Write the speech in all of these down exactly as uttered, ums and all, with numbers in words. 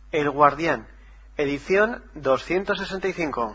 El Guardián, edición doscientos sesenta y cinco.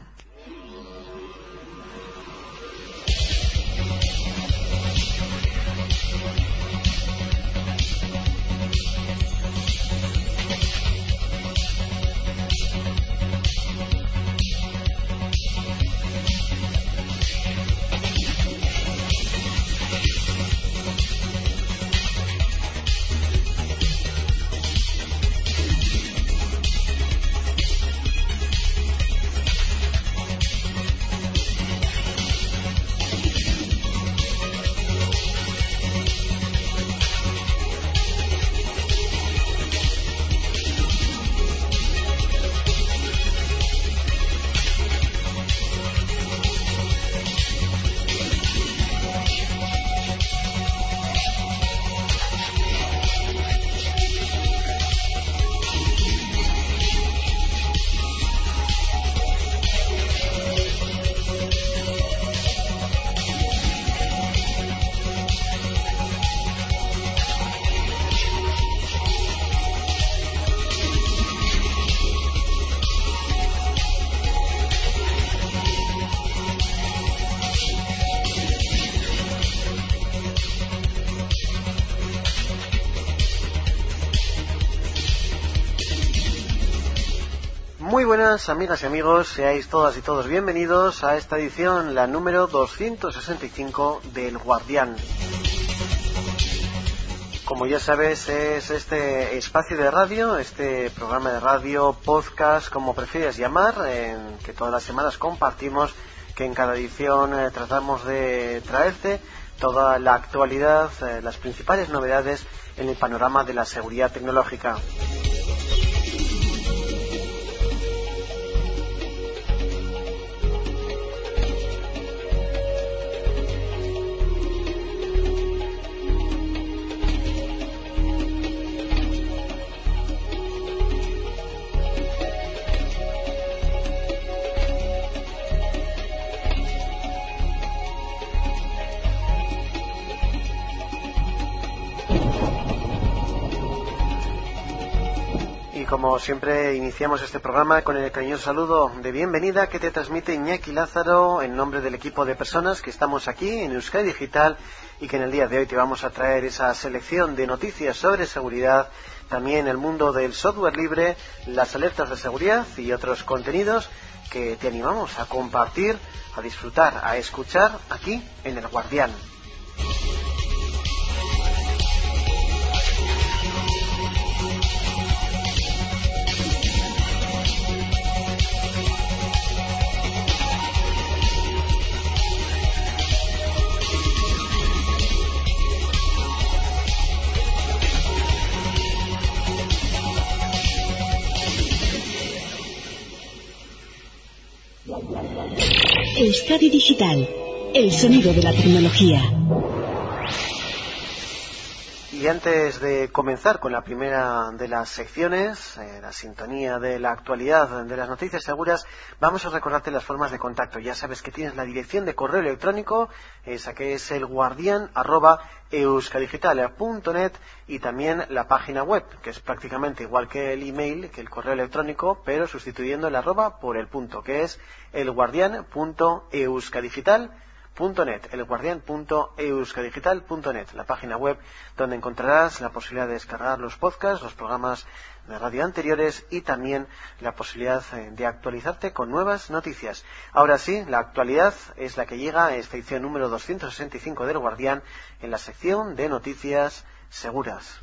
Muy buenas amigas y amigos, seáis todas y todos bienvenidos a esta edición, la número doscientos sesenta y cinco del Guardián. Como ya sabes, es este espacio de radio, este programa de radio, podcast, como prefieras llamar, en que todas las semanas compartimos, que en cada edición eh, tratamos de traerte toda la actualidad, eh, las principales novedades en el panorama de la seguridad tecnológica. Como siempre, iniciamos este programa con el cariñoso saludo de bienvenida que te transmite Iñaki Lázaro en nombre del equipo de personas que estamos aquí en Euskadi Digital y que en el día de hoy te vamos a traer esa selección de noticias sobre seguridad, también el mundo del software libre, las alertas de seguridad y otros contenidos que te animamos a compartir, a disfrutar, a escuchar aquí en El Guardián. Euskadi Digital, el sonido de la tecnología. Y antes de comenzar con la primera de las secciones, eh, la sintonía de la actualidad de las noticias seguras, vamos a recordarte las formas de contacto. Ya sabes que tienes la dirección de correo electrónico, esa que es el guardián arroba euskadigital punto net, y también la página web, que es prácticamente igual que el email, que el correo electrónico, pero sustituyendo el arroba por el punto, que es elguardian punto euskadigital punto net, elguardian punto euskadigital punto net, la página web donde encontrarás la posibilidad de descargar los podcasts, los programas de radio anteriores y también la posibilidad de actualizarte con nuevas noticias. Ahora sí, la actualidad es la que llega a esta edición número doscientos sesenta y cinco del Guardián en la sección de noticias seguras.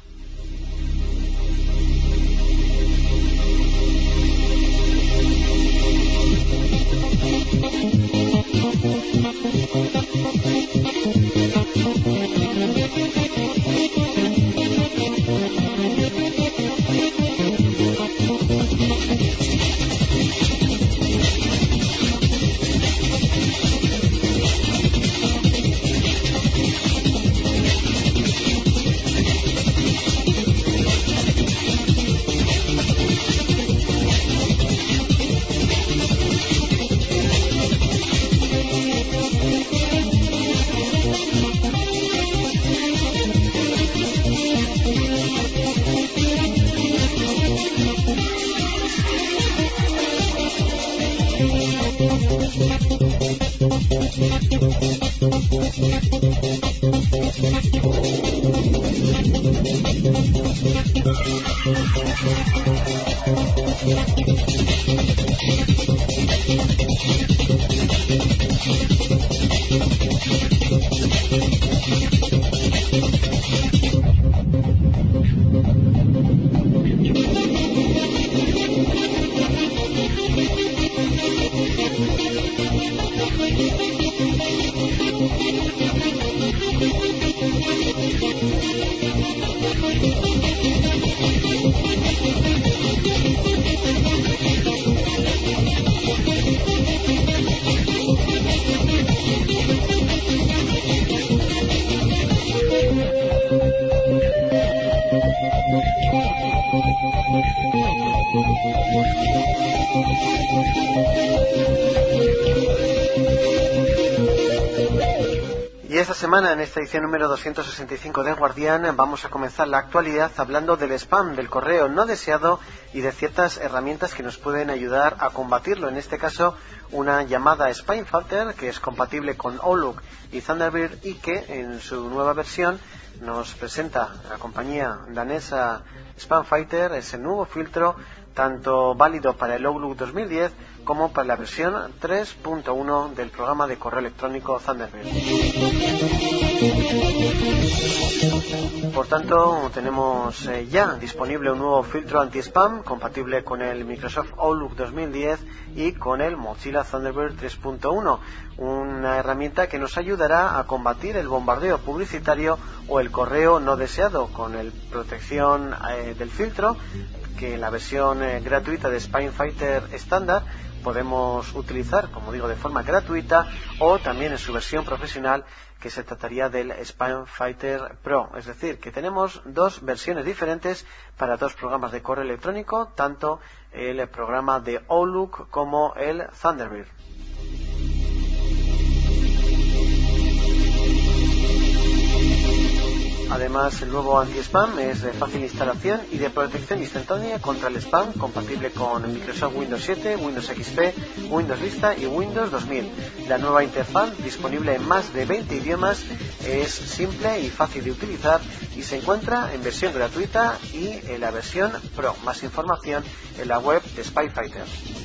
Y esta semana, en esta edición número doscientos sesenta y cinco de Guardián, vamos a comenzar la actualidad hablando del spam, del correo no deseado y de ciertas herramientas que nos pueden ayudar a combatirlo. En este caso, una llamada Spam Filter que es compatible con Outlook y Thunderbird y que en su nueva versión nos presenta la compañía danesa Spam Fighter. Es el nuevo filtro tanto válido para el Outlook dos mil diez como para la versión tres punto uno del programa de correo electrónico Thunderbird. Por tanto, tenemos eh, ya disponible un nuevo filtro anti-spam compatible con el Microsoft Outlook dos mil diez y con el Mozilla Thunderbird tres punto uno, una herramienta que nos ayudará a combatir el bombardeo publicitario o el correo no deseado con la protección eh, del filtro, que en la versión eh, gratuita de Spam Fighter estándar podemos utilizar, como digo, de forma gratuita, o también en su versión profesional, que se trataría del Spam Fighter Pro. Es decir, que tenemos dos versiones diferentes para dos programas de correo electrónico, tanto el programa de Outlook como el Thunderbird. Además, el nuevo anti-spam es de fácil instalación y de protección instantánea contra el spam, compatible con Microsoft Windows siete, Windows X P, Windows Vista y Windows dos mil. La nueva interfaz, disponible en más de veinte idiomas, es simple y fácil de utilizar y se encuentra en versión gratuita y en la versión Pro. Más información en la web de Spam Fighter.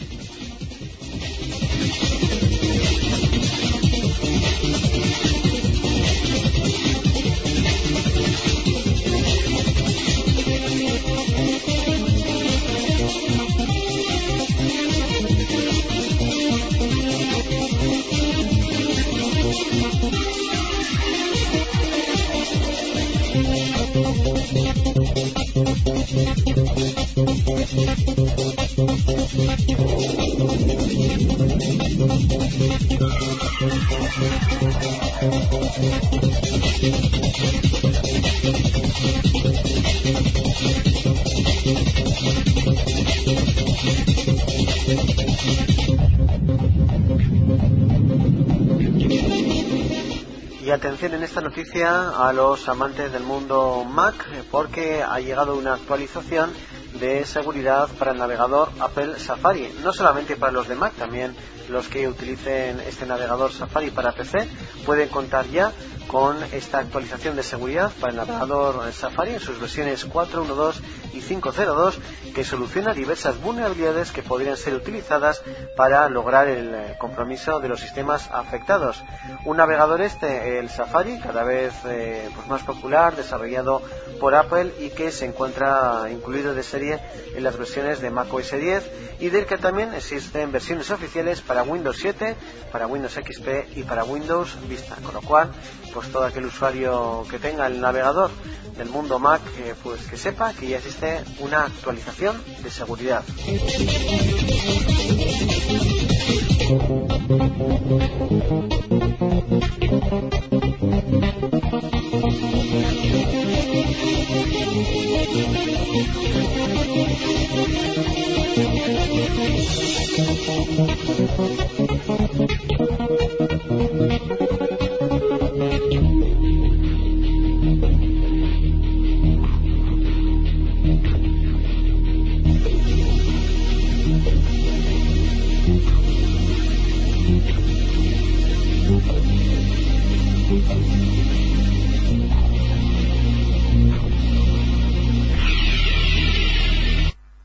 Y atención en esta noticia a los amantes del mundo Mac, porque ha llegado una actualización de seguridad para el navegador Apple Safari. No solamente para los de Mac, también los que utilicen este navegador Safari para P C pueden contar ya con esta actualización de seguridad para el navegador Safari en sus versiones cuatro punto uno punto dos y cinco punto cero punto dos, que soluciona diversas vulnerabilidades que podrían ser utilizadas para lograr el compromiso de los sistemas afectados. Un navegador este, el Safari, cada vez eh, pues más popular, desarrollado por Apple y que se encuentra incluido de serie en las versiones de macOS diez, y del que también existen versiones oficiales para Windows siete, para Windows X P y para Windows Vista, con lo cual pues todo aquel usuario que tenga el navegador del mundo Mac, eh, pues que sepa que ya existe una actualización de seguridad.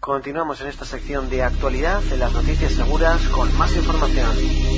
Continuamos en esta sección de actualidad de las noticias seguras con más información.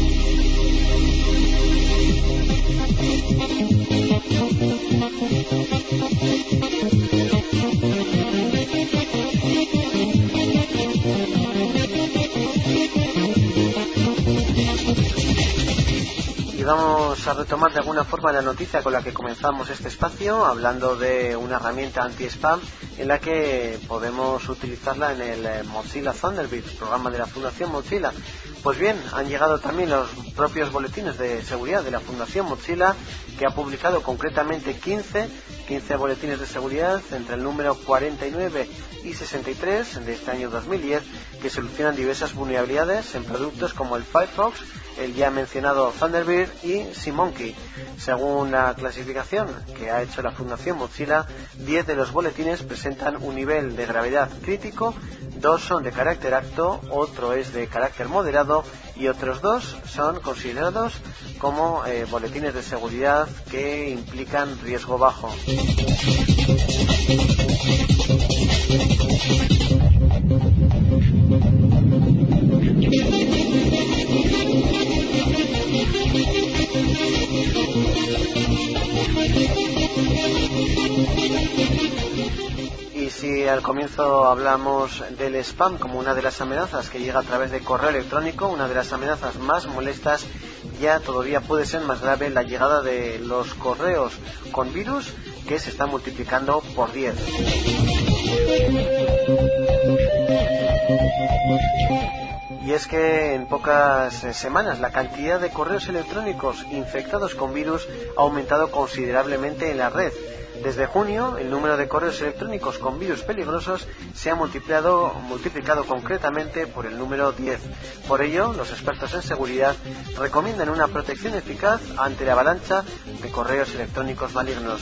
Y vamos a retomar de alguna forma la noticia con la que comenzamos este espacio, hablando de una herramienta anti-spam en la que podemos utilizarla en el Mozilla Thunderbird, programa de la Fundación Mozilla. Pues bien, han llegado también los propios boletines de seguridad de la Fundación Mozilla, que ha publicado concretamente quince, quince boletines de seguridad entre el número cuarenta y nueve y sesenta y tres de este año dos mil diez, que solucionan diversas vulnerabilidades en productos como el Firefox, el ya mencionado Thunderbird y SeaMonkey. Según la clasificación que ha hecho la Fundación Mozilla, diez de los boletines presentan un nivel de gravedad crítico, dos son de carácter alto, otro es de carácter moderado y otros dos son considerados como eh, boletines de seguridad que implican riesgo bajo. Y si al comienzo hablamos del spam como una de las amenazas que llega a través de correo electrónico, una de las amenazas más molestas, ya todavía puede ser más grave la llegada de los correos con virus, que se están multiplicando por diez. Y es que en pocas semanas la cantidad de correos electrónicos infectados con virus ha aumentado considerablemente en la red. Desde junio, el número de correos electrónicos con virus peligrosos se ha multiplicado, multiplicado concretamente por el número diez. Por ello, los expertos en seguridad recomiendan una protección eficaz ante la avalancha de correos electrónicos malignos.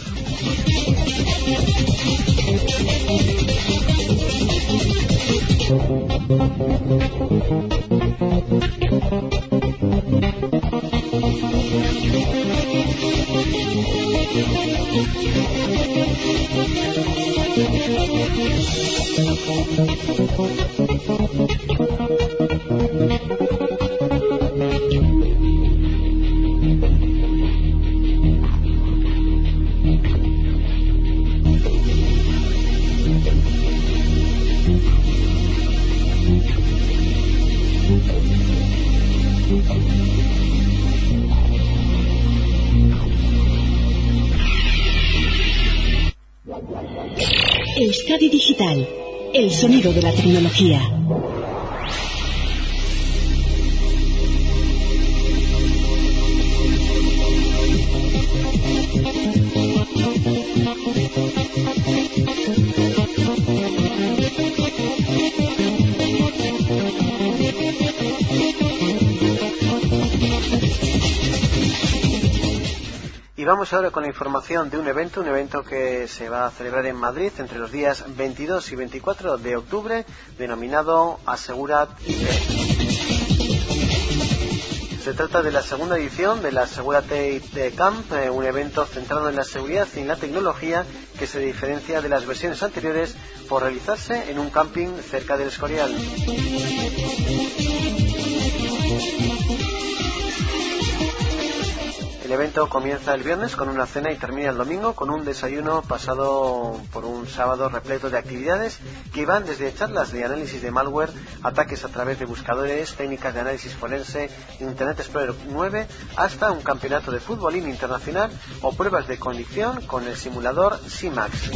Euskadi Digital, el sonido de la tecnología. Y vamos ahora con la información de un evento, un evento que se va a celebrar en Madrid entre los días veintidós y veinticuatro de octubre, denominado Asegurat I T. Se trata de la segunda edición de la Asegúrate I T Camp, eh, un evento centrado en la seguridad y en la tecnología que se diferencia de las versiones anteriores por realizarse en un camping cerca del Escorial. El evento comienza el viernes con una cena y termina el domingo con un desayuno pasado por un sábado repleto de actividades que van desde charlas de análisis de malware, ataques a través de buscadores, técnicas de análisis forense, Internet Explorer nueve, hasta un campeonato de futbolín internacional o pruebas de conducción con el simulador SeaMax.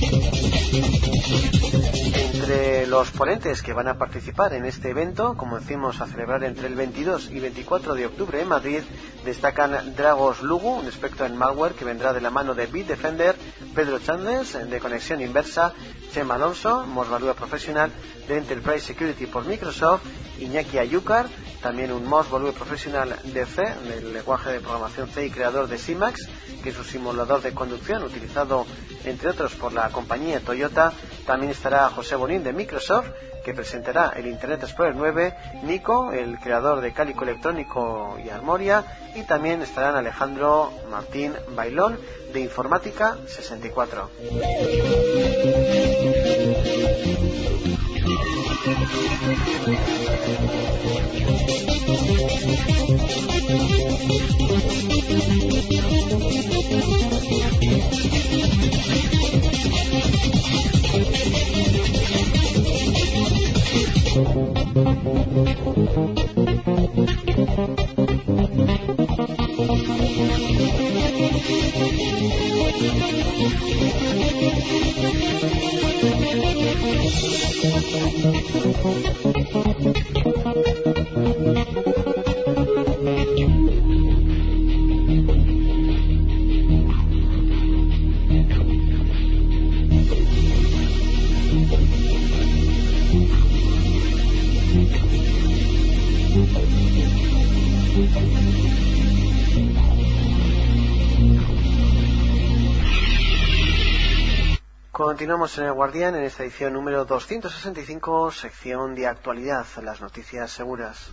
Entre los ponentes que van a participar en este evento, como decimos, a celebrar entre el veintidós y veinticuatro de octubre en Madrid, destacan Dragos Lugu, un experto en malware que vendrá de la mano de Bitdefender, Pedro Chandles, de Conexión Inversa, Chema Alonso, Most Value Profesional de Enterprise Security por Microsoft, Iñaki Ayúcar, también un Most Value Profesional de C, del lenguaje de programación C y creador de SeaMax, que es un simulador de conducción utilizado entre otros por la compañía Toyota. También estará José Bonín de Microsoft, que presentará el Internet Explorer nueve, Nico, el creador de Cálico Electrónico y Armoria, y también estarán Alejandro Martín Bailón de Informática sesenta y cuatro. Continuamos en El Guardián en esta edición número doscientos sesenta y cinco, sección de actualidad, las noticias seguras.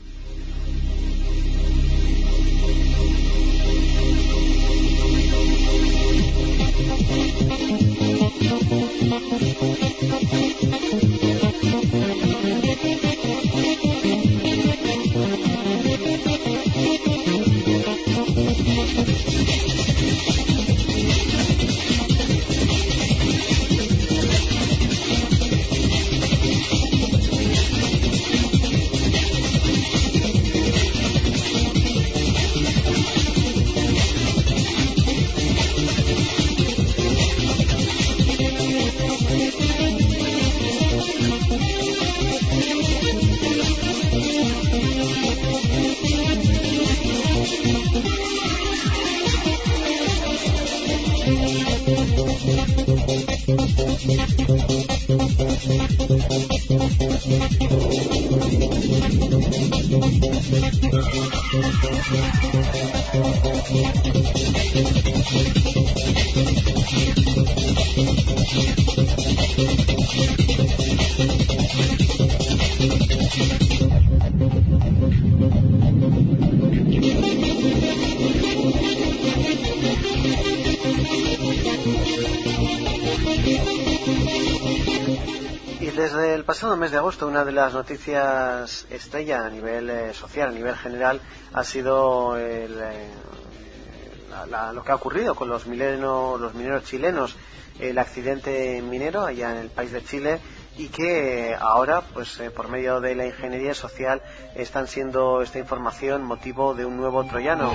Desde el pasado mes de agosto, una de las noticias estrella a nivel eh, social, a nivel general, ha sido el, eh, la, la, lo que ha ocurrido con los, mileno, los mineros chilenos, el accidente minero allá en el país de Chile, y que eh, ahora, pues eh, por medio de la ingeniería social, están siendo esta información motivo de un nuevo troyano.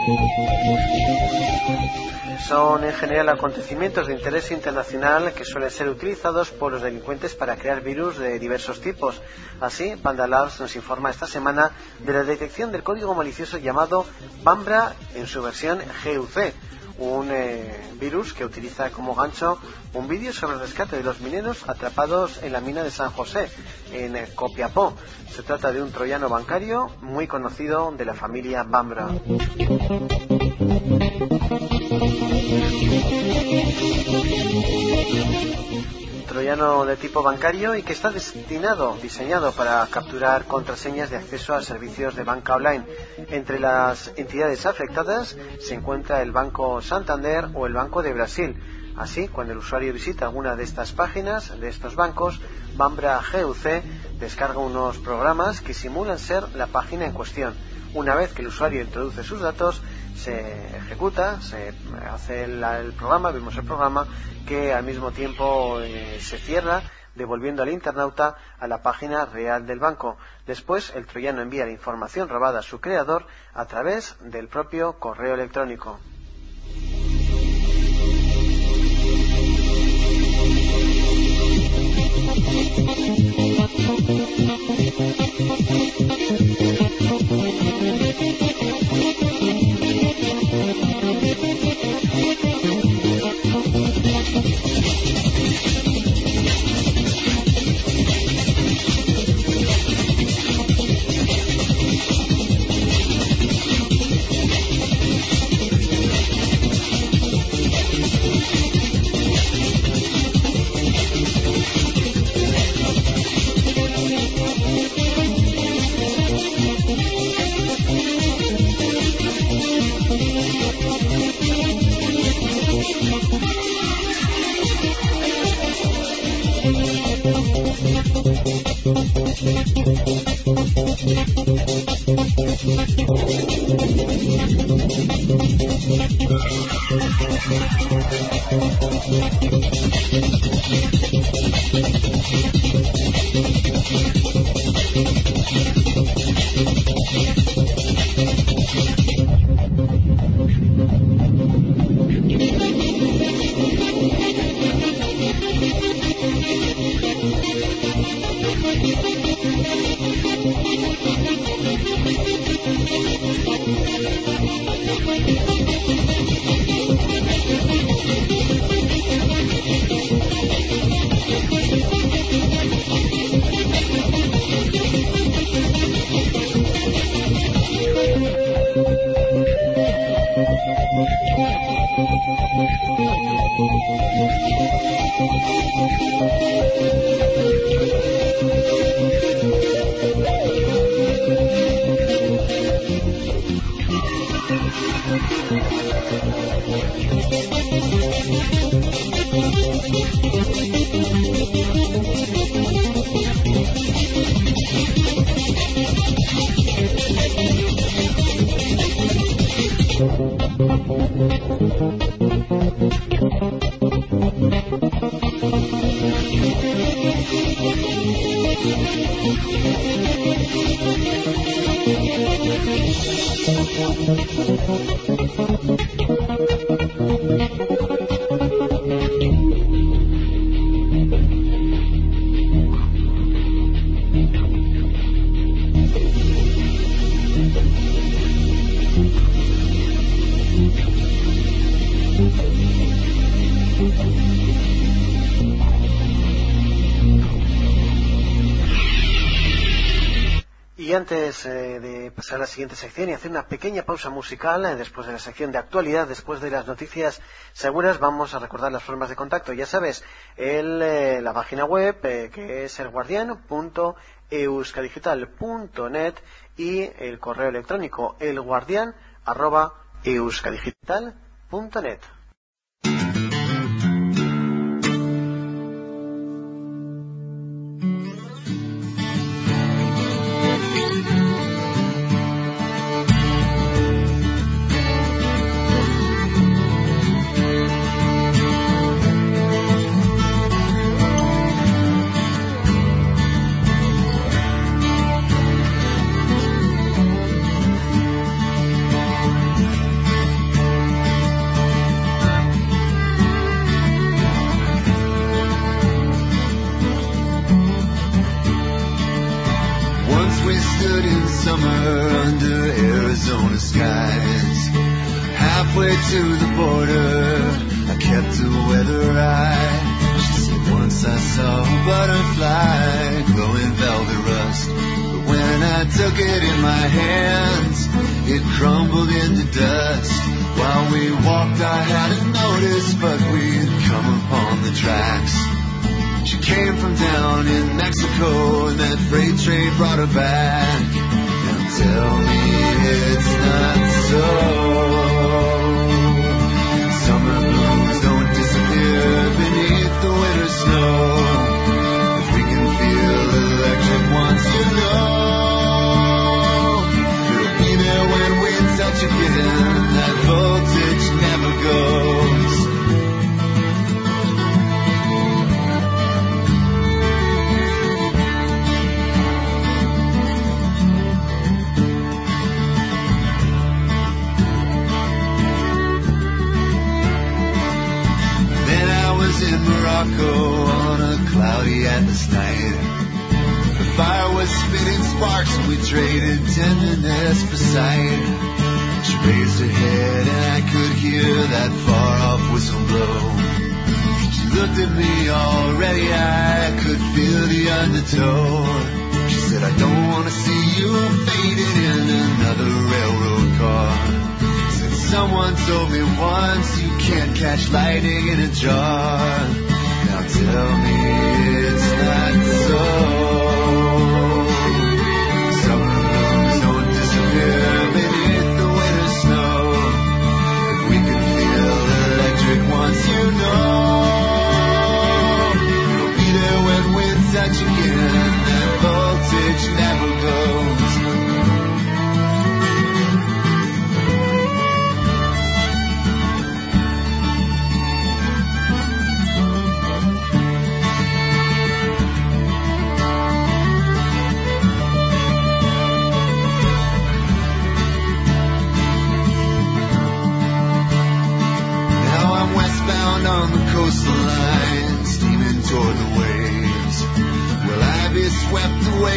Son en general acontecimientos de interés internacional que suelen ser utilizados por los delincuentes para crear virus de diversos tipos. Así, Panda Labs nos informa esta semana de la detección del código malicioso llamado Bambra en su versión G U C, un eh, virus que utiliza como gancho un vídeo sobre el rescate de los mineros atrapados en la mina de San José, en eh, Copiapó. Se trata de un troyano bancario muy conocido de la familia Bambra. Troyano de tipo bancario y que está destinado, diseñado para capturar contraseñas de acceso a servicios de banca online. Entre las entidades afectadas se encuentra el Banco Santander o el Banco de Brasil. Así, cuando el usuario visita alguna de estas páginas de estos bancos, Bambra G U C descarga unos programas que simulan ser la página en cuestión. Una vez que el usuario introduce sus datos, se ejecuta, se hace el, el programa, vemos el programa que al mismo tiempo eh, se cierra, devolviendo al internauta a la página real del banco. Después, el troyano envía la información robada a su creador a través del propio correo electrónico. Y antes eh, de pasar a la siguiente sección y hacer una pequeña pausa musical, eh, después de la sección de actualidad, después de las noticias seguras, vamos a recordar las formas de contacto. Ya sabes, el, eh, la página web, eh, que es elguardian punto euskadigital punto net, y el correo electrónico elguardian arroba euskadigital punto net. Again, that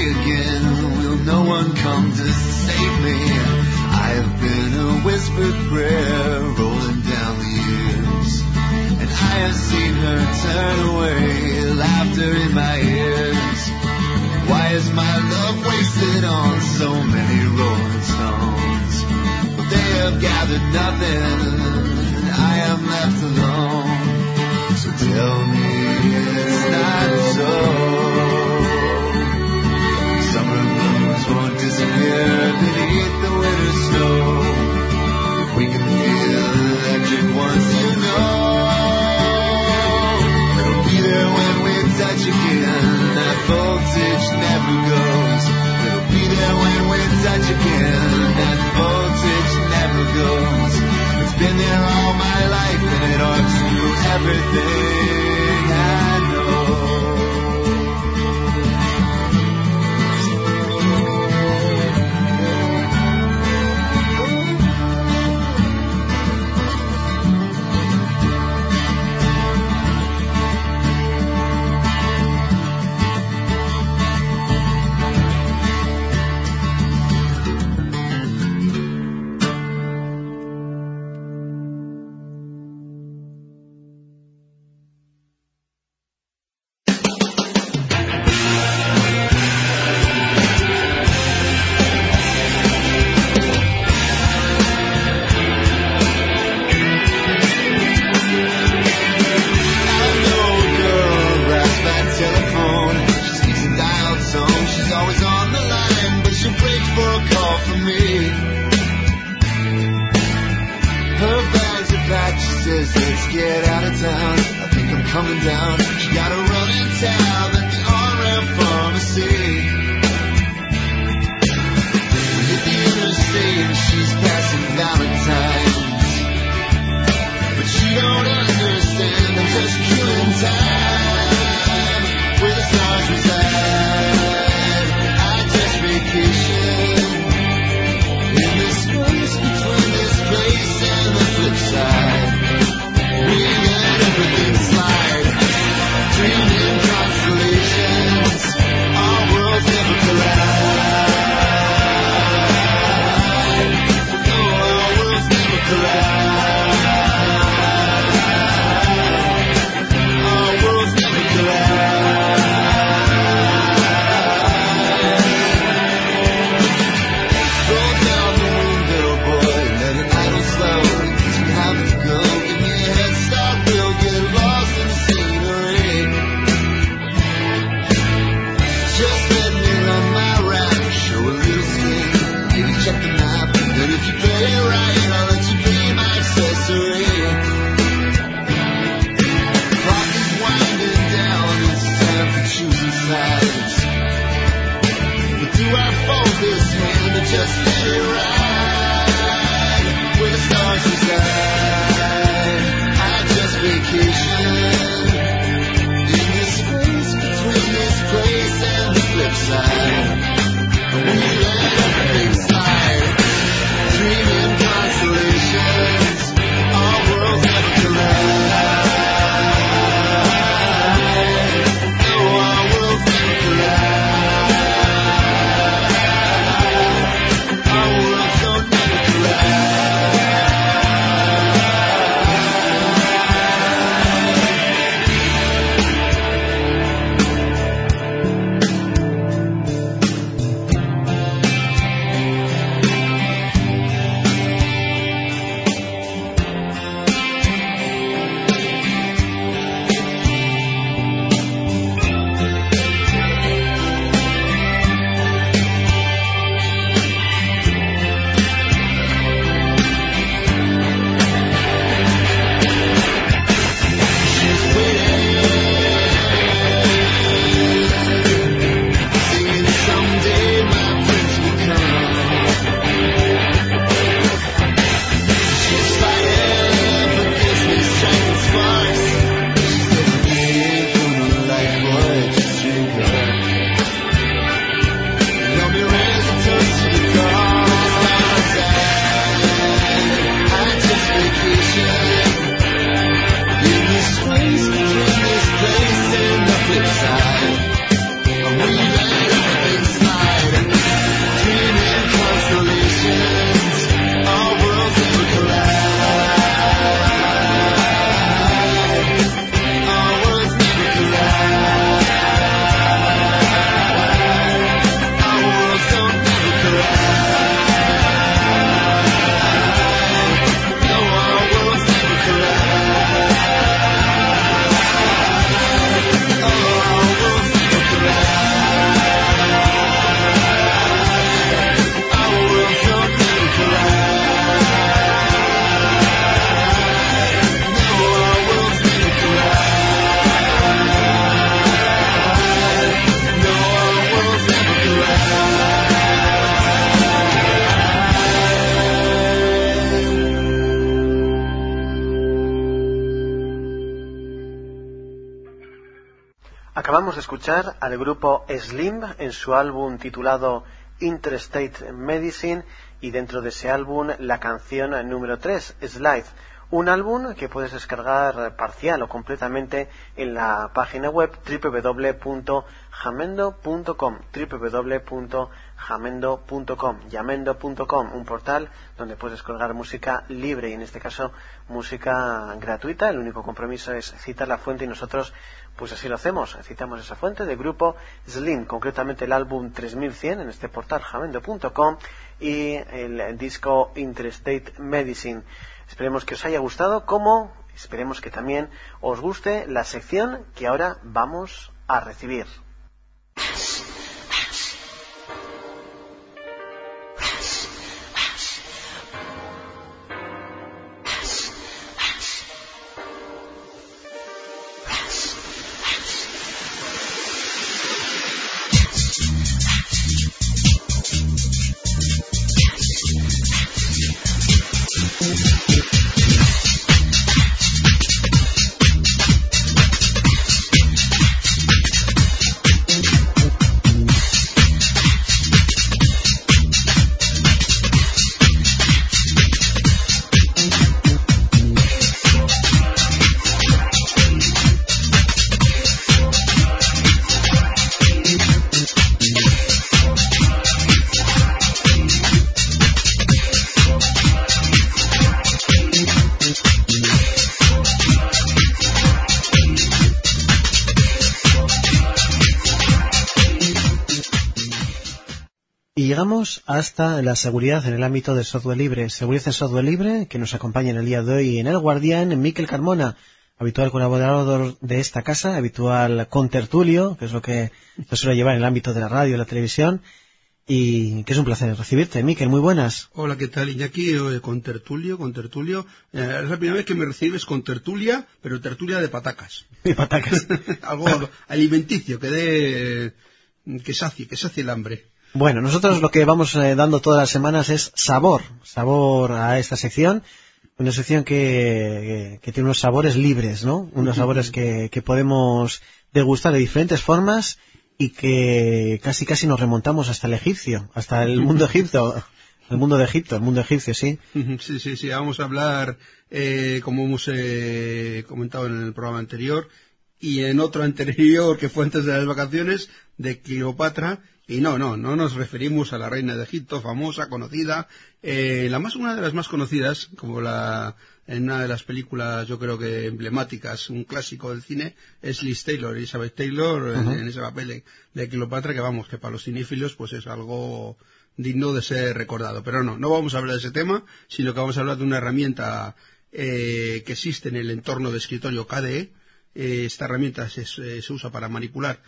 me again. Will no one come to save me? I have been a whispered prayer rolling down the years, and I have seen her turn away, laughter in my ears. Why is my love wasted on so many rolling stones? But they have gathered nothing, and I am left alone. So tell me it's not so. Summer blues won't disappear beneath the winter snow. If we can feel electric once, you know it'll be there when we touch again. That voltage never goes. It'll be there when we touch again. That voltage never goes. It's been there all my life, and it ought to everything I know. Acabamos de escuchar al grupo Slim en su álbum titulado Interstate Medicine, y dentro de ese álbum la canción número tres, Slide. Un álbum que puedes descargar parcial o completamente en la página web doble u doble u doble u punto jamendo punto com, doble u doble u doble u punto jamendo punto com, jamendo punto com, un portal donde puedes colgar música libre y en este caso música gratuita. El único compromiso es citar la fuente y nosotros pues así lo hacemos, citamos esa fuente del grupo Slim, concretamente el álbum tres mil cien en este portal jamendo punto com y el, el disco Interstate Medicine. Esperemos que os haya gustado, como esperemos que también os guste la sección que ahora vamos a recibir. Llegamos hasta la seguridad en el ámbito del software libre. Seguridad en software libre, que nos acompaña en el día de hoy en El Guardián, Miquel Carmona, habitual colaborador de esta casa, habitual contertulio, que es lo que se suele llevar en el ámbito de la radio y la televisión, y que es un placer recibirte. Miquel, muy buenas. Hola, ¿qué tal, Iñaki? Eh, contertulio, contertulio. Eh, es la primera vez que me recibes con tertulia, pero tertulia de patacas. De patacas. Algo alimenticio, que dé, que sacie, que sacie el hambre. Bueno, nosotros lo que vamos eh, dando todas las semanas es sabor, sabor a esta sección, una sección que, que, que tiene unos sabores libres, ¿no? Unos sabores que, que podemos degustar de diferentes formas y que casi casi nos remontamos hasta el egipcio, hasta el mundo egipto, el mundo de Egipto, el mundo egipcio, sí. Sí, sí, sí, vamos a hablar, eh, como hemos eh, comentado en el programa anterior y en otro anterior que fue antes de las vacaciones, de Cleopatra. Y no, no, no nos referimos a la reina de Egipto, famosa, conocida, eh, la más, una de las más conocidas, como la, en una de las películas, yo creo que emblemáticas, un clásico del cine, es Liz Taylor, Elizabeth Taylor, uh-huh. en, en ese papel de, de Cleopatra, que vamos, que para los cinéfilos, pues es algo digno de ser recordado. Pero no, no vamos a hablar de ese tema, sino que vamos a hablar de una herramienta, eh, que existe en el entorno de escritorio K D E. Eh, esta herramienta se, se usa para manipular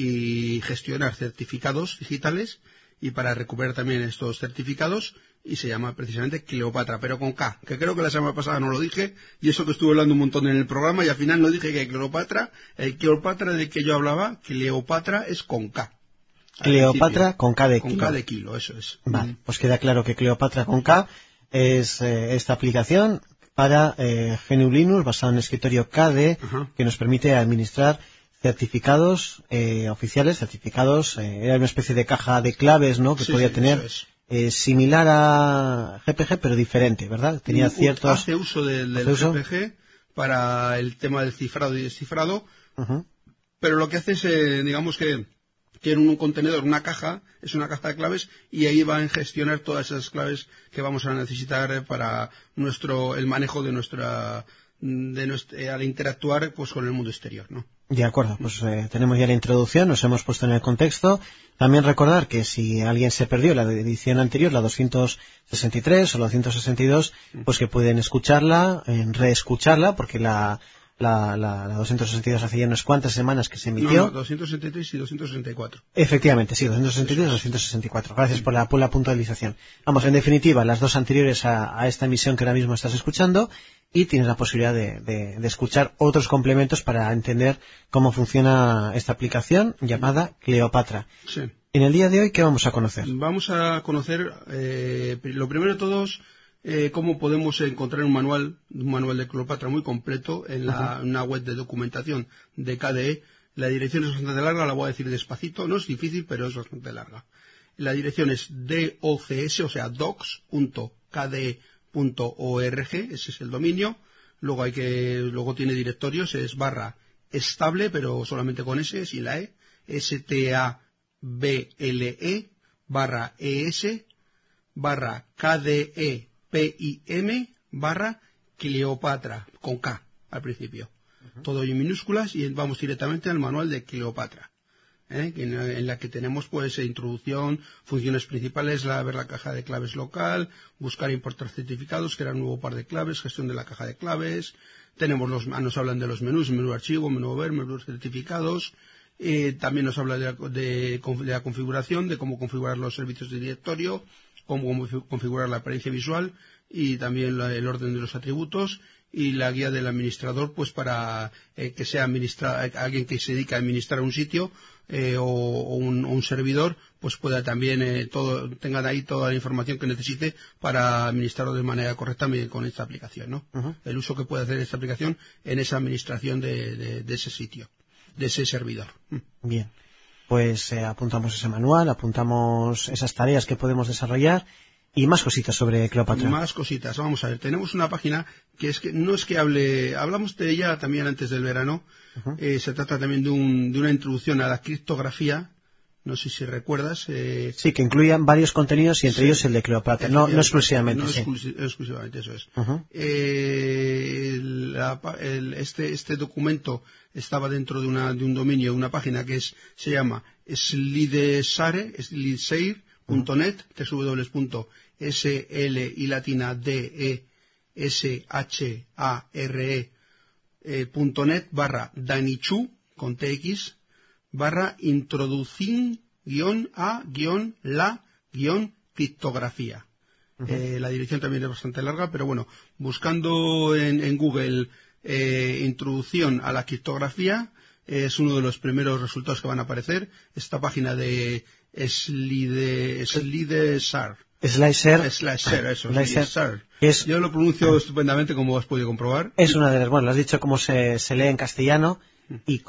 y gestionar certificados digitales y para recuperar también estos certificados, y se llama precisamente Cleopatra, pero con K, que creo que la semana pasada no lo dije, y eso que estuve hablando un montón en el programa, y al final no dije que Cleopatra, el Cleopatra de que yo hablaba, Cleopatra es con K. Cleopatra con K de con kilo. K de kilo, eso es. Vale, pues queda claro que Cleopatra con K es eh, esta aplicación para eh, G N U Linux basada en el escritorio K D E, uh-huh. que nos permite administrar certificados eh, oficiales, certificados, eh, era una especie de caja de claves, ¿no?, que sí, podía sí, tener, es. eh, similar a G P G, pero diferente, ¿verdad? Tenía U, ciertos... Hace uso del, del ¿hace uso? G P G para el tema del cifrado y descifrado, uh-huh. pero lo que hace es, eh, digamos que tiene un contenedor, una caja, es una caja de claves, y ahí va a gestionar todas esas claves que vamos a necesitar para nuestro, el manejo de nuestra, de nuestra, al interactuar pues con el mundo exterior, ¿no? De acuerdo, pues eh, tenemos ya la introducción, nos hemos puesto en el contexto. También recordar que si alguien se perdió la edición anterior, la doscientos sesenta y tres o la doscientos sesenta y dos, pues que pueden escucharla, eh, reescucharla, porque la, la, la, la doscientos sesenta y dos hace ya unas cuantas semanas que se emitió. No, no, doscientos sesenta y tres y doscientos sesenta y cuatro. Efectivamente, sí, doscientos sesenta y tres y doscientos sesenta y cuatro. Gracias por la, por la puntualización. Vamos, en definitiva, las dos anteriores a, a esta emisión que ahora mismo estás escuchando, y tienes la posibilidad de, de, de escuchar otros complementos para entender cómo funciona esta aplicación llamada Cleopatra. Sí. En el día de hoy, ¿qué vamos a conocer? Vamos a conocer, eh, lo primero de todos, eh, cómo podemos encontrar un manual, un manual de Cleopatra muy completo en la, uh-huh. una web de documentación de K D E. La dirección es bastante larga, la voy a decir despacito, no es difícil, pero es bastante larga. La dirección es docs, o sea, docs punto k d e punto org, ese es el dominio. Luego hay que, luego tiene directorios, es barra estable, pero solamente con S, sin la E, S T A B L E, barra E S, barra K D E P I M, barra Cleopatra, con K al principio. Uh-huh. Todo en minúsculas y vamos directamente al manual de Cleopatra. ¿Eh? En, en la que tenemos pues introducción, funciones principales, la, ver la caja de claves local, buscar e importar certificados, crear un nuevo par de claves, gestión de la caja de claves, tenemos los, nos hablan de los menús, menú archivo, menú ver, menú certificados, eh, también nos habla de la, de, de la configuración, de cómo configurar los servicios de directorio, cómo configurar la apariencia visual y también la, el orden de los atributos y la guía del administrador pues para eh, que sea administra, alguien que se dedica a administrar un sitio eh, o, o, un, o un servidor pues pueda también eh, todo tenga ahí toda la información que necesite para administrarlo de manera correcta con esta aplicación, ¿no? Uh-huh. El uso que puede hacer esta aplicación en esa administración de, de, de ese sitio, de ese servidor. Bien, pues eh, apuntamos ese manual, apuntamos esas tareas que podemos desarrollar. Y más cositas sobre Cleopatra. Más cositas. Vamos a ver. Tenemos una página que es que no es que hable. Hablamos de ella también antes del verano. Uh-huh. Eh, se trata también de, un, de una introducción a la criptografía. No sé si recuerdas. Eh... Sí, que incluían varios contenidos y entre sí. ellos el de Cleopatra. No, no exclusivamente. No sí. exclusi- exclusivamente, eso es. Uh-huh. Eh, la, el, este, este documento estaba dentro de, una, de un dominio, una página que es se llama Slideshare, Slideshare. Punto net, w punto s l y latina d e s h a r e eh, punto net barra danichu con tx barra introducin guión a guión la guión criptografía. Uh-huh. Eh, la dirección también es bastante larga, pero bueno, buscando en, en Google eh, introducción a la criptografía es uno de los primeros resultados que van a aparecer. Esta página de Slide, Slideshare. Slicer. Slicer, eso. Slicer. Es, Yo lo pronuncio estupendamente, como has podido comprobar. Es una de las, bueno, lo has dicho como se, se lee en castellano y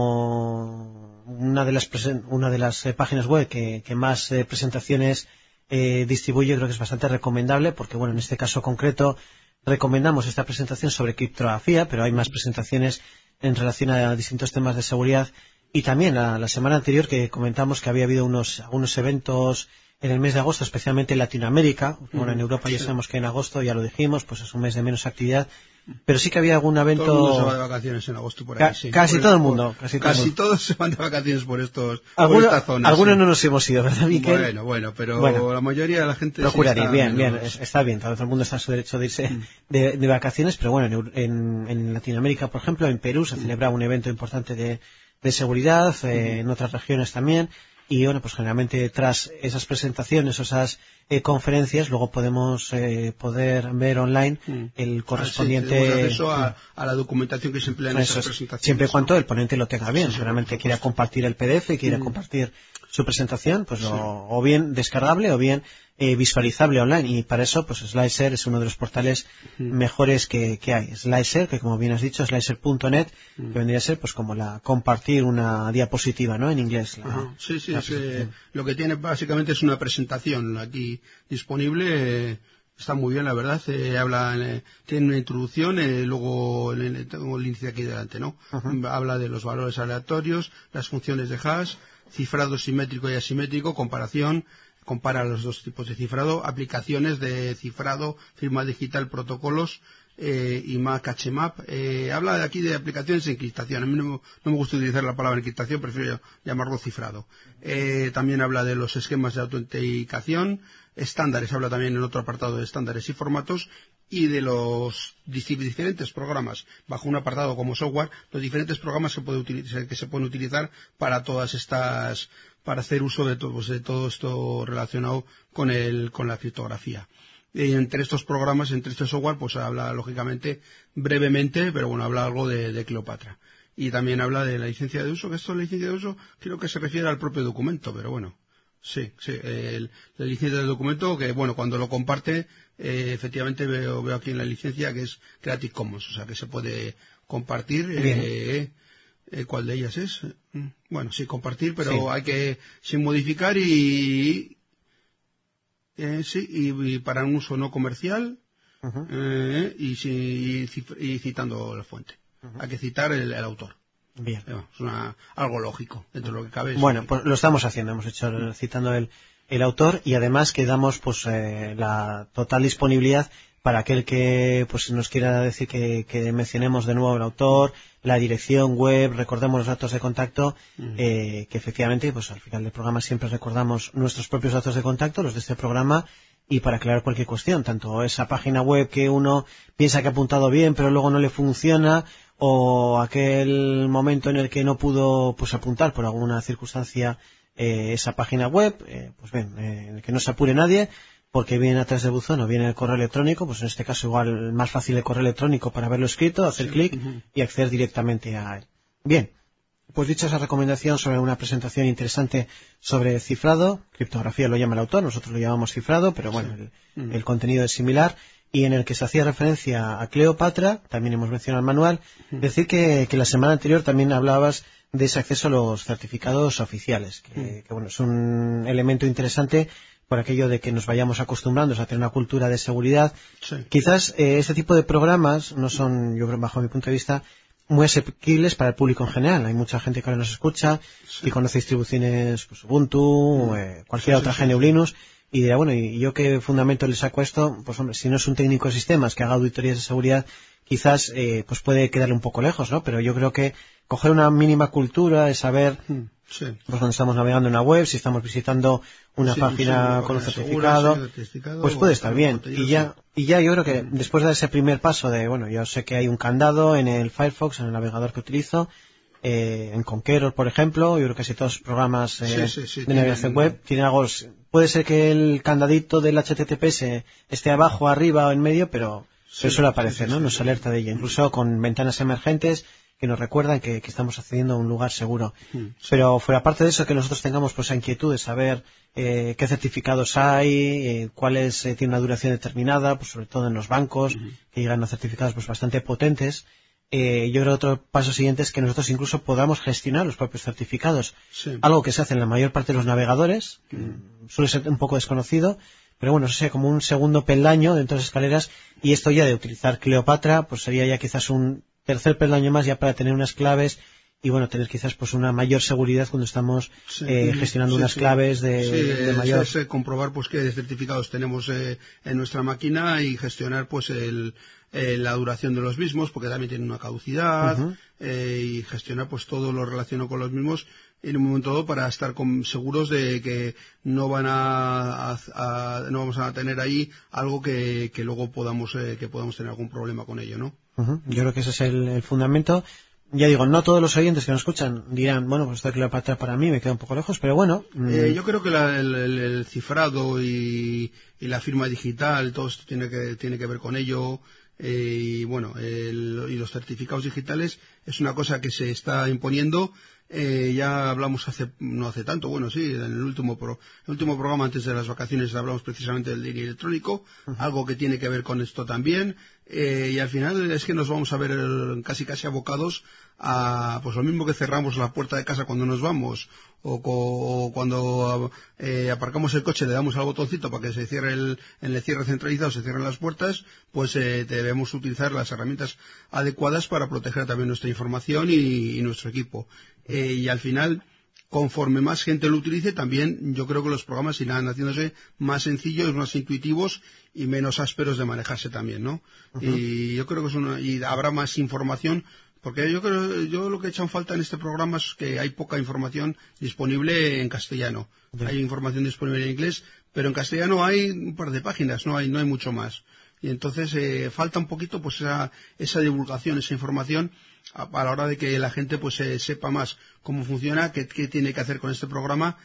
como una de las presen, una de las eh, páginas web que, que más eh, presentaciones eh, distribuye, creo que es bastante recomendable porque, bueno, en este caso concreto recomendamos esta presentación sobre criptografía, pero hay más presentaciones en relación a distintos temas de seguridad. Y también a la semana anterior que comentamos que había habido unos algunos eventos en el mes de agosto, especialmente en Latinoamérica. Bueno, en Europa ya sabemos que en agosto, ya lo dijimos, pues es un mes de menos actividad. Pero sí que había algún evento... Todo el mundo se va de vacaciones en agosto por ahí, Ca- sí. Casi por todo el, el mundo. Por, casi casi todo el todos se van de vacaciones por estos Alguno, por estas zonas. Algunos sí. no nos hemos ido, ¿verdad, Miquel? Bueno, bueno, pero bueno, la mayoría de la gente... Procuraría, sí está bien, menos... bien, está bien. Todo el mundo está a su derecho de irse mm. de, de vacaciones, pero bueno, en, en, en Latinoamérica, por ejemplo, en Perú se celebraba un evento importante de... de seguridad, eh, en otras regiones también, y bueno, pues generalmente tras esas presentaciones o esas eh, conferencias, luego podemos eh, poder ver online el correspondiente... Ah, sí, acceso a, a la documentación que se emplea en esas presentaciones. Siempre y cuando el ponente lo tenga bien, sí, sí, generalmente quiera compartir el P D F, quiera mm. compartir su presentación, pues sí. o, o bien descargable o bien eh, visualizable online, y para eso pues Slicer es uno de los portales mm. mejores que, que hay. Slicer, que como bien has dicho, slicer punto net, mm. que vendría a ser pues como la compartir una diapositiva, ¿no? En inglés. La, Ajá. Sí, sí, es, eh, lo que tiene básicamente es una presentación aquí disponible. Eh, está muy bien, la verdad. Eh, habla, eh, tiene una introducción, eh, luego eh, tengo el índice aquí delante, ¿no? Uh-huh. Habla de los valores aleatorios, las funciones de hash, cifrado simétrico y asimétrico, comparación, compara los dos tipos de cifrado, aplicaciones de cifrado, firma digital, protocolos eh, y Mac H M A P. Eh, habla de aquí de aplicaciones de encriptación. A mí no, no me gusta utilizar la palabra encriptación, prefiero llamarlo cifrado. Eh, también habla de los esquemas de autenticación, estándares, habla también en otro apartado de estándares y formatos, y de los diferentes programas, bajo un apartado como software, los diferentes programas que, puede utilizar, que se pueden utilizar para todas estas, para hacer uso de todo, pues de todo esto relacionado con el, con la criptografía. Y entre estos programas, entre este software, pues habla lógicamente brevemente, pero bueno, habla algo de, de Cleopatra. Y también habla de la licencia de uso, que esto, la licencia de uso, creo que se refiere al propio documento, pero bueno. Sí, sí, el, la licencia del documento, que bueno, cuando lo comparte, eh, efectivamente veo, veo aquí en la licencia que es Creative Commons, o sea que se puede compartir. Eh, Eh, ¿Cuál de ellas es? Bueno, sí, compartir, pero Sí. hay que sin modificar y eh, sí y, y para un uso no comercial Uh-huh. eh, y, si, y, y citando la fuente. Uh-huh. Hay que citar el, el autor. Bien. Eh, es una, algo lógico dentro de lo que cabe. Bueno, sí. pues lo estamos haciendo. Hemos hecho el, citando el, el autor y además que damos pues eh, la total disponibilidad para aquel que pues nos quiera decir que, que mencionemos de nuevo el autor, la dirección web, recordemos los datos de contacto, uh-huh. eh, que efectivamente pues al final del programa siempre recordamos nuestros propios datos de contacto, los de este programa, y para aclarar cualquier cuestión, tanto esa página web que uno piensa que ha apuntado bien pero luego no le funciona, o aquel momento en el que no pudo pues apuntar por alguna circunstancia eh, esa página web, eh, pues bien, eh, en el que no se apure nadie, porque viene a través del buzón o viene el correo electrónico, pues en este caso igual más fácil el correo electrónico para verlo escrito, hacer sí. clic uh-huh. y acceder directamente a él. Bien, pues dicha esa recomendación sobre una presentación interesante sobre cifrado, criptografía lo llama el autor, nosotros lo llamamos cifrado, pero bueno, sí. el, uh-huh. el contenido es similar, y en el que se hacía referencia a Cleopatra, también hemos mencionado el manual, uh-huh. decir que, que la semana anterior también hablabas de ese acceso a los certificados oficiales, que, uh-huh. que bueno, es un elemento interesante por aquello de que nos vayamos acostumbrando a tener una cultura de seguridad. Sí. Quizás eh, este tipo de programas no son, yo creo, bajo mi punto de vista, muy asequibles para el público en general. Hay mucha gente que ahora nos escucha sí. y conoce distribuciones pues, Ubuntu, mm. eh, cualquier sí, otra sí, G N U sí. Linux, y dirá, bueno, ¿y yo qué fundamento le saco esto? Pues hombre, si no es un técnico de sistemas que haga auditorías de seguridad, quizás eh, pues puede quedarle un poco lejos, ¿no? Pero yo creo que coger una mínima cultura es saber, sí. pues cuando estamos navegando en una web, si estamos visitando una sí, página sí, con un certificado, segura, certificado, pues puede estar bien. Y ya, y ya yo creo que después de dar ese primer paso de, bueno, yo sé que hay un candado en el Firefox, en el navegador que utilizo, eh, en Conqueror, por ejemplo, yo creo que casi todos los programas eh, sí, sí, sí, de navegación web tienen algo. Puede ser que el candadito del H T T P S esté abajo, arriba o en medio, pero sí, suele aparecer, sí, sí, ¿no? Nos alerta de ello, incluso con ventanas emergentes que nos recuerdan que, que estamos accediendo a un lugar seguro. Sí. Pero fuera parte de eso, que nosotros tengamos pues esa inquietud de saber eh, qué certificados hay, eh, cuáles eh, tienen una duración determinada, pues sobre todo en los bancos, uh-huh. que llegan a certificados pues bastante potentes. Eh, yo creo que otro paso siguiente es que nosotros incluso podamos gestionar los propios certificados. Sí. Algo que se hace en la mayor parte de los navegadores, que uh-huh. suele ser un poco desconocido, pero bueno, eso sería como un segundo peldaño dentro de las escaleras, y esto ya de utilizar Cleopatra, pues sería ya quizás un tercer peldaño más ya para tener unas claves y bueno, tener quizás pues una mayor seguridad cuando estamos sí, eh, gestionando sí, unas sí. claves de, sí, de mayor... es, es comprobar pues qué certificados tenemos eh, en nuestra máquina y gestionar pues el, eh, la duración de los mismos, porque también tienen una caducidad, uh-huh. eh, y gestionar pues todo lo relacionado con los mismos en un momento dado para estar con, seguros de que no van a, a, a no vamos a tener ahí algo que, que luego podamos eh, que podamos tener algún problema con ello, ¿no? Uh-huh. Yo creo que ese es el, el fundamento. Ya digo, no todos los oyentes que nos escuchan dirán, bueno, pues esto de Cleopatra para mí me queda un poco lejos, pero bueno. Eh, mmm... Yo creo que la, el, el, el cifrado y, y la firma digital, todo esto tiene que, tiene que ver con ello. Eh, y bueno, el, y los certificados digitales es una cosa que se está imponiendo. Eh, ya hablamos hace, no hace tanto, bueno, sí, en el último, pro, el último programa antes de las vacaciones hablamos precisamente del D N I electrónico, uh-huh. algo que tiene que ver con esto también, eh, y al final es que nos vamos a ver casi casi abocados a, pues lo mismo que cerramos la puerta de casa cuando nos vamos, o, co, o cuando eh, aparcamos el coche le damos al botoncito para que se cierre el, en el cierre centralizado se cierren las puertas, pues eh, debemos utilizar las herramientas adecuadas para proteger también nuestra información y, y nuestro equipo. Eh, y al final, conforme más gente lo utilice, también yo creo que los programas irán haciéndose más sencillos, más intuitivos y menos ásperos de manejarse también, ¿no? Uh-huh. Y yo creo que es una, y habrá más información, porque yo creo, yo lo que he echado en falta en este programa es que hay poca información disponible en castellano. Uh-huh. Hay información disponible en inglés, pero en castellano hay un par de páginas, no hay, no hay mucho más. Y entonces eh, falta un poquito pues esa, esa divulgación, esa información a, a la hora de que la gente pues eh, sepa más cómo funciona, qué, qué tiene que hacer con este programa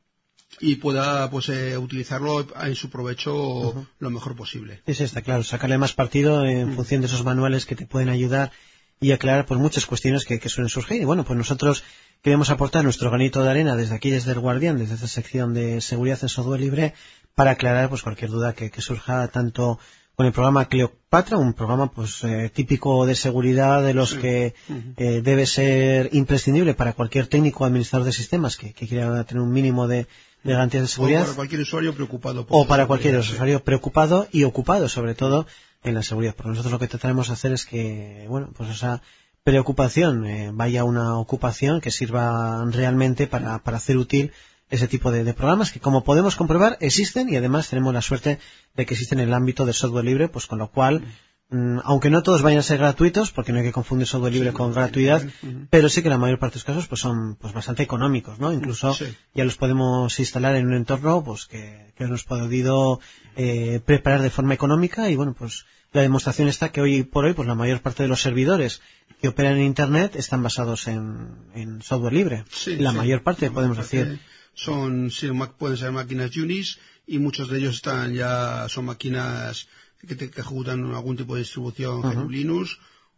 y pueda pues eh, utilizarlo en su provecho uh-huh. lo mejor posible. Es está claro, sacarle más partido en uh-huh. función de esos manuales que te pueden ayudar y aclarar pues muchas cuestiones que, que suelen surgir. Y bueno, pues nosotros queremos aportar nuestro granito de arena desde aquí, desde el Guardián, desde esta sección de seguridad en software libre, para aclarar pues cualquier duda que, que surja tanto con el programa Cleopatra, un programa pues eh, típico de seguridad de los sí. que eh, debe ser imprescindible para cualquier técnico o administrador de sistemas que, que quiera tener un mínimo de, de garantías de seguridad. O para cualquier usuario preocupado. Por o para cualquier usuario sí. preocupado y ocupado, sobre todo, en la seguridad. Porque nosotros lo que trataremos de hacer es que, bueno, pues esa preocupación eh, vaya a una ocupación que sirva realmente para, para hacer útil ese tipo de, de programas que, como podemos comprobar, existen y además tenemos la suerte de que existen en el ámbito del software libre, pues con lo cual, mmm, aunque no todos vayan a ser gratuitos, porque no hay que confundir software libre sí, con gratuidad, uh-huh. pero sí que la mayor parte de los casos pues son pues bastante económicos, ¿no? Incluso sí. ya los podemos instalar en un entorno pues que, que nos hemos podido eh, preparar de forma económica y bueno, pues la demostración está que hoy por hoy pues la mayor parte de los servidores que operan en Internet están basados en, en software libre. Sí, la sí. mayor parte, la podemos mayor parte decir. Son, sí, pueden ser máquinas Unix y muchos de ellos están ya, son máquinas que, te, que ejecutan algún tipo de distribución uh-huh. G N U Linux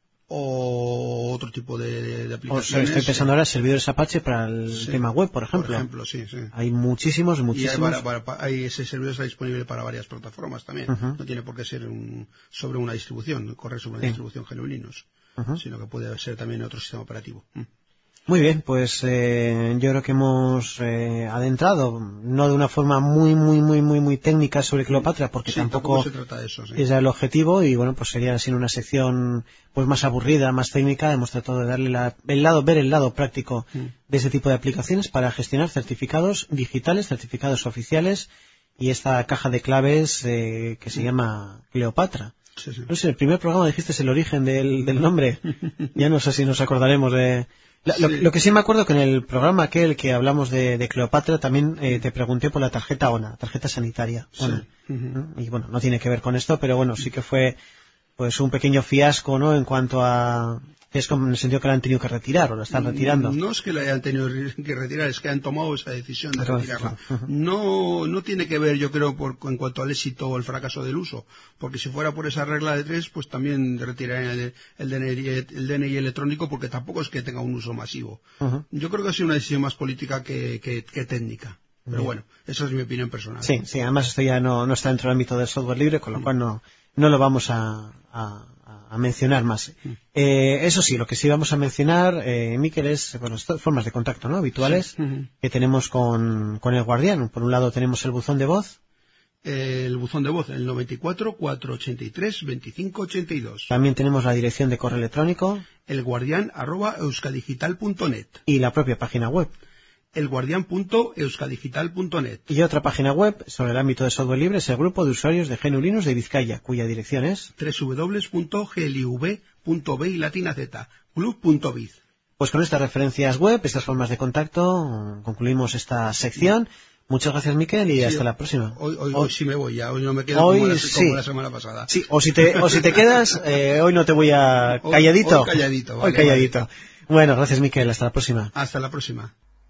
o otro tipo de, de aplicaciones. O sea, estoy pensando ahora en servidores Apache para el sí, tema web, por ejemplo. Por ejemplo, sí, sí. Hay muchísimos, muchísimos. Y hay, para, para, para, hay ese servidor está disponible para varias plataformas también. Uh-huh. No tiene por qué ser un, sobre una distribución, correr sobre una sí. distribución G N U Linux, uh-huh. sino que puede ser también otro sistema operativo. Mm. Muy bien, pues eh, yo creo que hemos eh, adentrado, no de una forma muy, muy, muy, muy, muy técnica sobre Cleopatra, porque sí, tampoco, tampoco se trata de eso, sí. es el objetivo, y bueno, pues sería así una sección pues más aburrida, más técnica. Hemos tratado de darle la, el lado, ver el lado práctico mm. de ese tipo de aplicaciones para gestionar certificados digitales, certificados oficiales, y esta caja de claves eh, que se llama Cleopatra. Sí, sí. No sé, el primer programa dijiste es el origen del, del nombre. Ya no sé si nos acordaremos de... La, sí. Lo, lo que sí me acuerdo que en el programa aquel que hablamos de, de Cleopatra también eh, te pregunté por la tarjeta O N A, tarjeta sanitaria. Sí. Uh-huh. Y bueno, no tiene que ver con esto, pero bueno, sí que fue pues un pequeño fiasco, ¿no? En cuanto a... Es como en el sentido que la han tenido que retirar o la están retirando. No es que la hayan tenido que retirar, es que han tomado esa decisión de retirarla. No, no tiene que ver, yo creo, por, en cuanto al éxito o el fracaso del uso, porque si fuera por esa regla de tres, pues también retirarían el, el, D N I, el D N I electrónico, porque tampoco es que tenga un uso masivo. Uh-huh. Yo creo que ha sido una decisión más política que, que, que técnica. Pero bueno, esa es mi opinión personal. Sí, sí, además esto ya no, no está dentro del ámbito del software libre, con lo cual no, no lo vamos a, a a mencionar más. Eh, eso sí, lo que sí vamos a mencionar, eh, Miquel, es bueno, formas de contacto, ¿no? Habituales sí. uh-huh. que tenemos con, con el Guardián. Por un lado tenemos el buzón de voz. Eh, el buzón de voz, el noventa y cuatro, cuatrocientos ochenta y tres, veinticinco ochenta y dos. También tenemos la dirección de correo electrónico. elguardian arroba euskadigital punto net. Y la propia página web. elguardian punto euskadigital punto net. Y otra página web sobre el ámbito de software libre es el grupo de usuarios de G N U Linux de Vizcaya, cuya dirección es doble u doble u doble u punto g l i v punto b y latina z, club punto biz. Pues con estas referencias web, estas formas de contacto, concluimos esta sección. Muchas gracias, Miquel, y sí, hasta la próxima. Hoy, hoy, hoy sí me voy ya, hoy no me quedo hoy, como, la, sí. como la semana pasada. Sí, o si te, o si te quedas, eh, hoy no te voy a... ¿Calladito? Hoy, hoy calladito. Vale, hoy calladito. Vale. Bueno, gracias, Miquel, hasta la próxima. Hasta la próxima.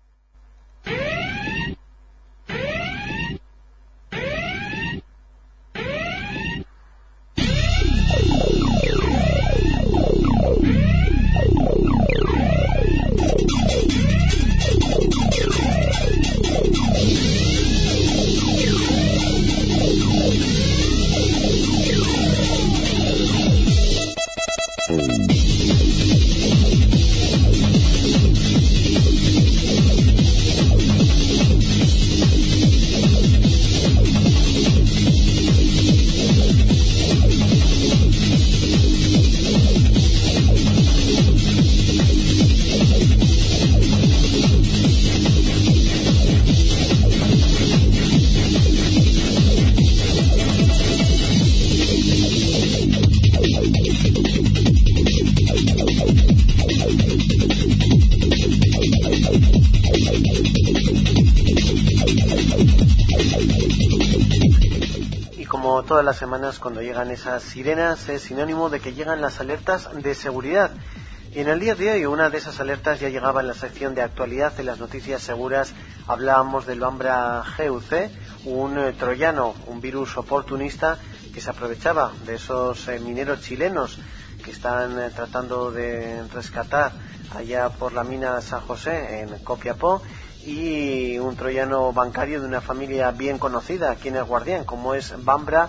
Todas las semanas, cuando llegan esas sirenas, es sinónimo de que llegan las alertas de seguridad. Y en el día de hoy, una de esas alertas ya llegaba en la sección de actualidad de las noticias seguras. Hablábamos del Bambra G U C, un eh, troyano, un virus oportunista que se aprovechaba de esos eh, mineros chilenos que están eh, tratando de rescatar allá por la mina San José, en Copiapó, y un troyano bancario de una familia bien conocida aquí en el Guardián, como es Bambra,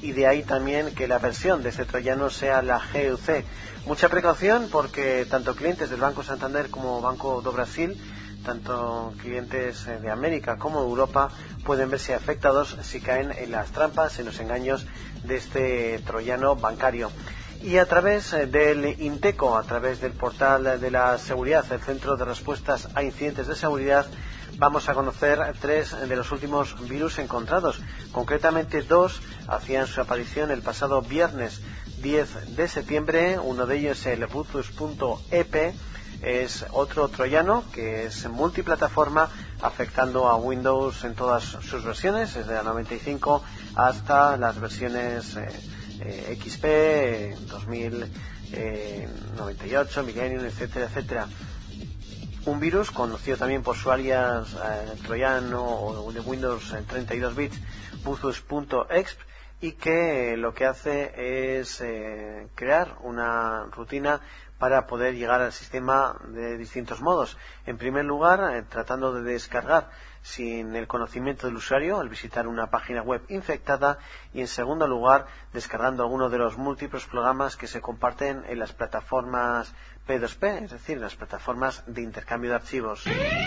y de ahí también que la versión de este troyano sea la G U C. Mucha precaución porque tanto clientes del Banco Santander como Banco do Brasil, tanto clientes de América como de Europa, pueden verse afectados si caen en las trampas, en los engaños de este troyano bancario. Y a través del Inteco, a través del portal de la seguridad, el Centro de Respuestas a Incidentes de Seguridad, vamos a conocer tres de los últimos virus encontrados. Concretamente dos hacían su aparición el pasado viernes diez de septiembre. Uno de ellos es el Buthus punto e p, es otro troyano que es multiplataforma, afectando a Windows en todas sus versiones, desde la noventa y cinco hasta las versiones eh, eh, X P, eh, dos mil noventa y ocho, Millennium, etcétera, etcétera. Un virus conocido también por su alias eh, troyano o de Windows en treinta y dos bits, Buthus punto e x p, y que eh, lo que hace es eh, crear una rutina para poder llegar al sistema de distintos modos. En primer lugar, eh, tratando de descargar sin el conocimiento del usuario al visitar una página web infectada, y en segundo lugar, descargando algunos de los múltiples programas que se comparten en las plataformas P dos P, es decir, las plataformas de intercambio de archivos.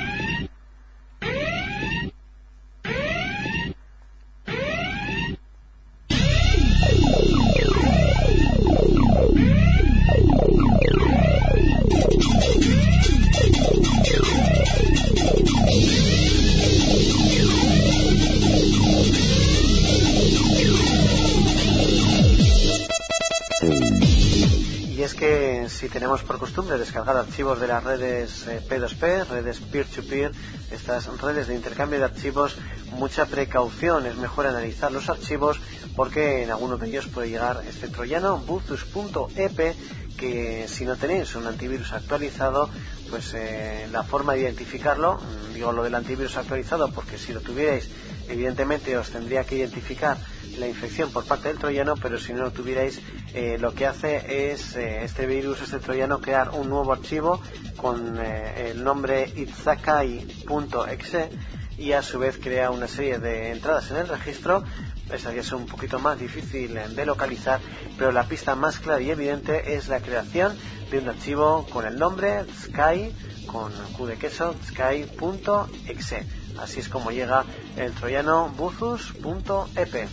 Y es que si tenemos por costumbre descargar archivos de las redes eh, P dos P, redes peer-to-peer, estas redes de intercambio de archivos, mucha precaución, es mejor analizar los archivos porque en algunos de ellos puede llegar este troyano Buthus punto e p, que si no tenéis un antivirus actualizado, pues eh, la forma de identificarlo, digo lo del antivirus actualizado porque si lo tuvierais, evidentemente os tendría que identificar la infección por parte del troyano, pero si no lo tuvierais, eh, lo que hace es eh, este virus, este troyano, crear un nuevo archivo con eh, el nombre itzakai punto e x e, y a su vez crea una serie de entradas en el registro. Esa ya es un poquito más difícil de localizar, pero la pista más clara y evidente es la creación de un archivo con el nombre Sky, con Q de queso, sky punto e x e. Así es como llega el troyano Buthus punto e p.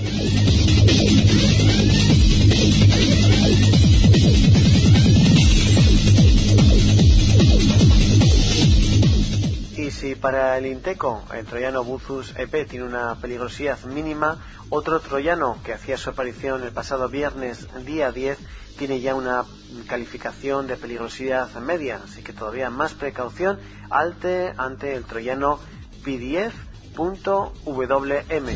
Y si para el Inteco el troyano Buthus punto e p tiene una peligrosidad mínima, otro troyano que hacía su aparición el pasado viernes día diez tiene ya una calificación de peligrosidad media, así que todavía más precaución ante, ante el troyano P D F punto W M.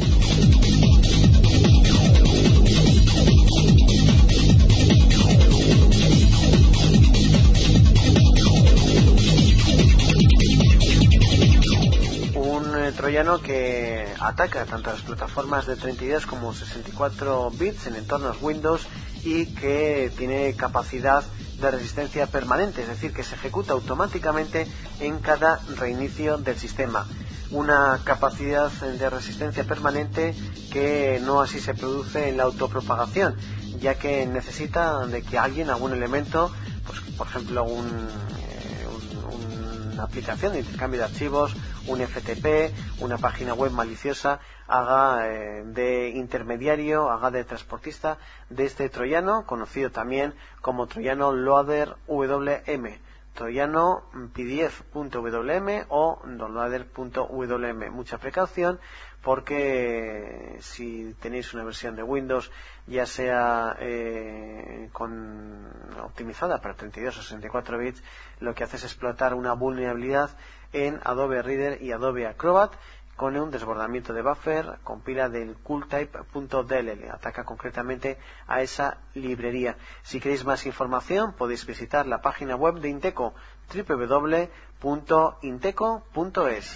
Troyano que ataca tanto a las plataformas de treinta y dos como sesenta y cuatro bits en entornos Windows, y que tiene capacidad de resistencia permanente, es decir, que se ejecuta automáticamente en cada reinicio del sistema. Una capacidad de resistencia permanente que no así se produce en la autopropagación, ya que necesita de que alguien, algún elemento, pues por ejemplo un, eh, un, una aplicación de intercambio de archivos, un F T P, una página web maliciosa, haga eh, de intermediario, haga de transportista de este troyano, conocido también como troyano Loader W M, troyano P D F punto W M o Loader punto W M. Mucha precaución, porque si tenéis una versión de Windows, ya sea eh, con optimizada para treinta y dos o sesenta y cuatro bits, lo que hace es explotar una vulnerabilidad en Adobe Reader y Adobe Acrobat con un desbordamiento de buffer, compila del cooltype punto d l l, ataca concretamente a esa librería. Si queréis más información podéis visitar la página web de Inteco, w w w punto inteco punto es.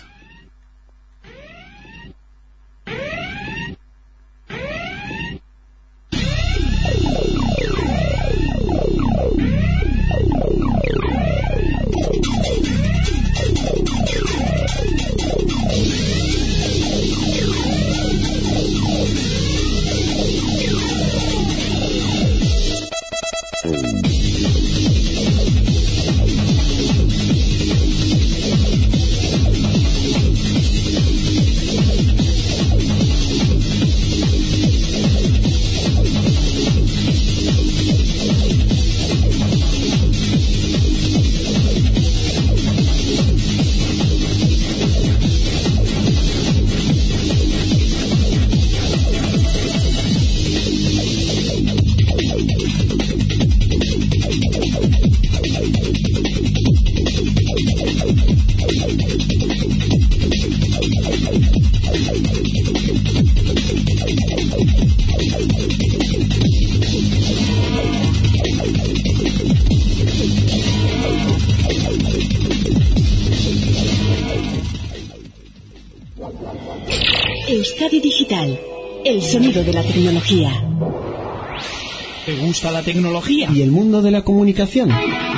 Euskadi Digital, el sonido de la tecnología. ¿Te gusta la tecnología? ¿Y el mundo de la comunicación?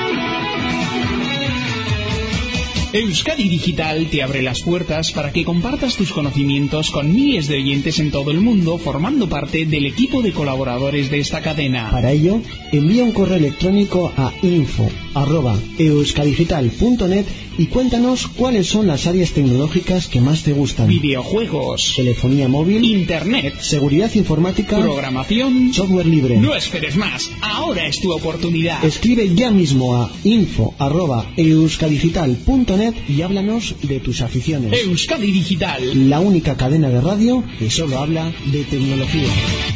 Euskadi Digital te abre las puertas para que compartas tus conocimientos con miles de oyentes en todo el mundo, formando parte del equipo de colaboradores de esta cadena. Para ello, envía un correo electrónico a info arroba euskadigital punto net y cuéntanos cuáles son las áreas tecnológicas que más te gustan. Videojuegos, telefonía móvil, internet, seguridad informática, programación, software libre. No esperes más, ahora es tu oportunidad. Escribe ya mismo a info arroba euskadigital punto net y háblanos de tus aficiones. Euskadi Digital, la única cadena de radio que solo habla de tecnología.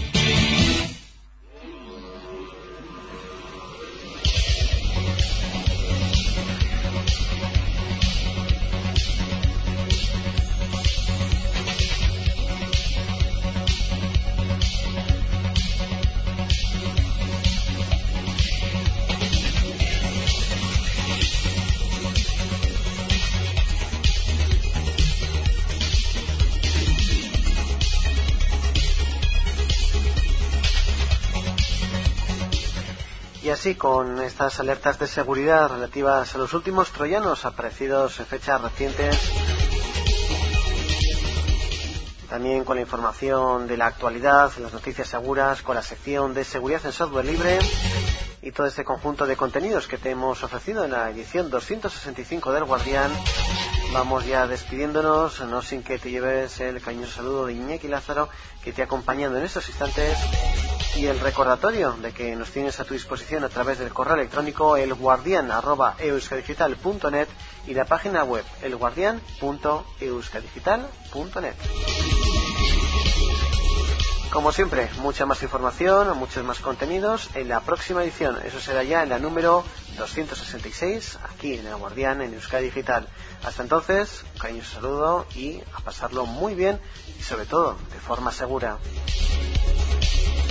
Así, con estas alertas de seguridad relativas a los últimos troyanos aparecidos en fechas recientes, también con la información de la actualidad, las noticias seguras, con la sección de seguridad en software libre y todo este conjunto de contenidos que te hemos ofrecido en la edición doscientos sesenta y cinco del Guardián, vamos ya despidiéndonos, no sin que te lleves el cariñoso saludo de Iñaki Lázaro, que te ha acompañado en estos instantes, y el recordatorio de que nos tienes a tu disposición a través del correo electrónico elguardian arroba euskadigital punto net y la página web elguardian punto euskadigital punto net. Como siempre, mucha más información, muchos más contenidos en la próxima edición. Eso será ya en la número doscientos sesenta y seis, aquí en El Guardián, en Euskadi Digital. Hasta entonces, un cariñoso saludo y a pasarlo muy bien y sobre todo de forma segura.